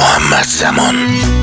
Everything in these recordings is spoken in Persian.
محمد زمان.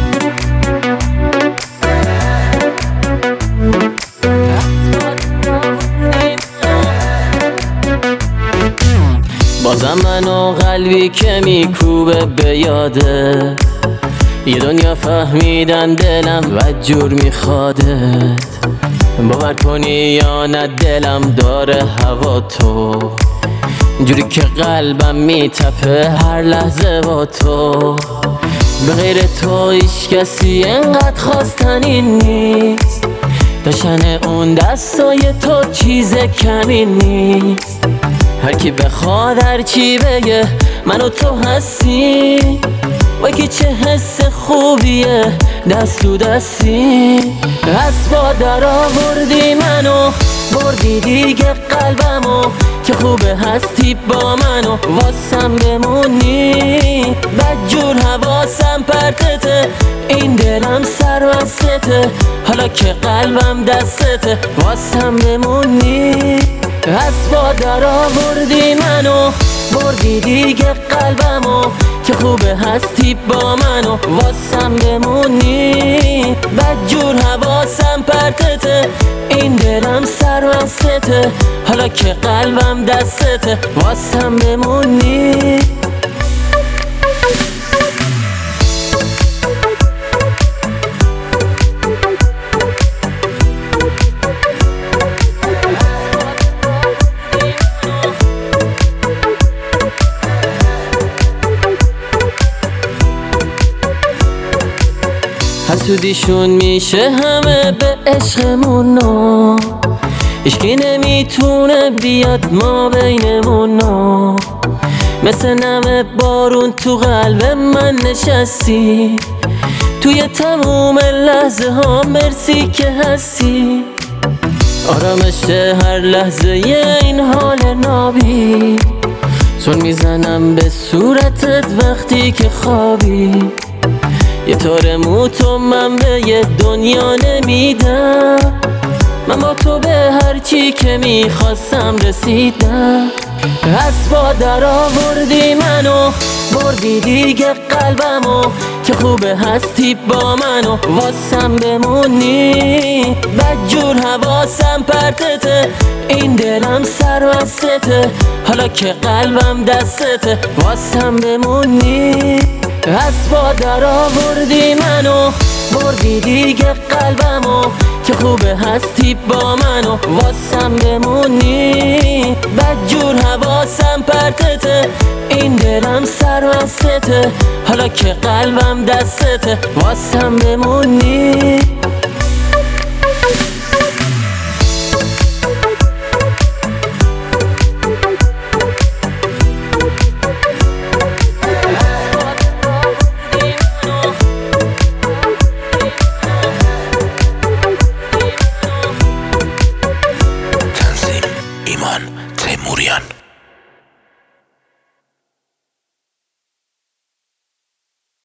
بازم منو قلبی که میکوبه به یاده، یه دنیا فهمیدن دلم و جور میخوادت. باور کنی یا نه دلم داره هوا تو، جوری که قلبم میتپه هر لحظه با تو. به غیر تو هیچ کسی انقدر خواستنی نیست، داشتن اون دستای تو چیز کمی نیست. هر کی بخواد هر چی بگه منو تو هستی، وای که چه حس خوبیه دست تو دستی. از با در آوردی منو بردی دیگه قلبمو، که خوبه هستی با منو واسم بمونی. بدجور حواسم پرتته، این دلم سرمستته، حالا که قلبم دستته واسم بمونی. از با در آوردی منو بردی دیگه قلبمو، که خوبه هستی با منو واسم بمونی. بدجور حواسم پرتته، این دلم سرمستته، حالا که قلبم دستته واسم بمونی. حسودیشون میشه همه به عشقمونو، هیچکی نمیتونه بیاد ما بینمونو. مثل نم بارون تو قلب من نشستی، توی تموم لحظه ها مرسی که هستی. آرامش هر لحظه این حال نابی، سون میزنم به صورتت وقتی که خوابی. یه طور موتو من به یه دنیا نمیدم، من با تو به هر چی که میخواستم رسیدم. از با در آوردی منو بردی دیگه قلبمو، که خوبه هستی با منو واسم بمونی. بدجور حواسم پرتته، این دلم سرمستته، حالا که قلبم دستته واسم بمونی. از با در آوردی منو بردی دیگه قلبمو، که خوبه هستی با منو واسم بمونی. بدجور حواسم پرتته، این دلم سرمستته، حالا که قلبم دستته واسم بمونی. ایمان تیموریان.